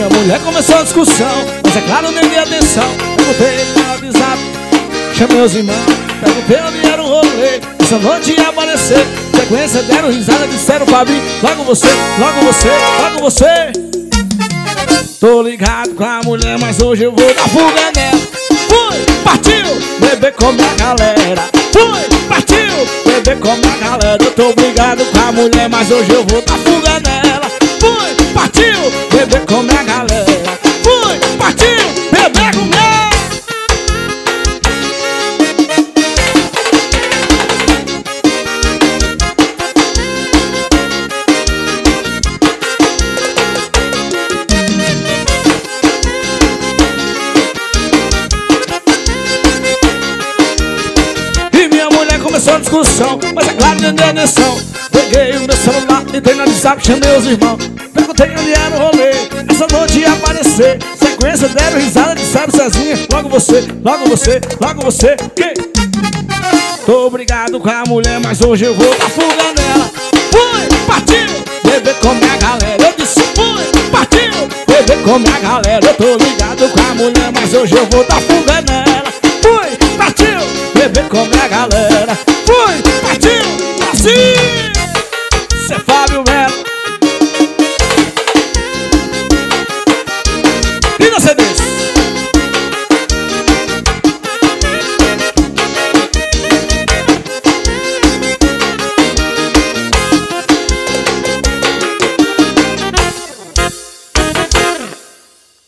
minha mulher começou a discussão, mas é claro, nem dei atenção. Perguntei no WhatsApp, chamei os irmãos, perguntei onde era o rolê. Essa noite ia aparecer, sequência deram risada, disseram pra mim: logo você, logo você, logo você. Tô ligado com a mulher, mas hoje eu vou dar fuga nela. Fui, partiu, beber com minha galera. Fui, partiu, beber com minha galera. Eu tô brigado com a mulher, mas hoje eu vou dar fuga nela. Fui, partiu, beber com minha galera. Fui, partiu, beber com minha. Começou a discussão, mas é claro, nem dei atenção. Peguei o meu celular, entrei no WhatsApp, chamei os irmãos, perguntei onde era o rolê. Essa noite ia aparecer, sequência deram risada, disseram Cezinha: logo você, logo você, logo você. Que? Tô brigado com a mulher, mas hoje eu vou dar fuga nela. Fui, partiu, beber com minha galera. Eu disse: fui, partiu, beber com minha galera. Eu tô ligado com a mulher, mas hoje eu vou dar fuga nela. Fui, partiu, beber com minha galera. Fui, partiu, assim. Cê é Fábio Melo. E você desse?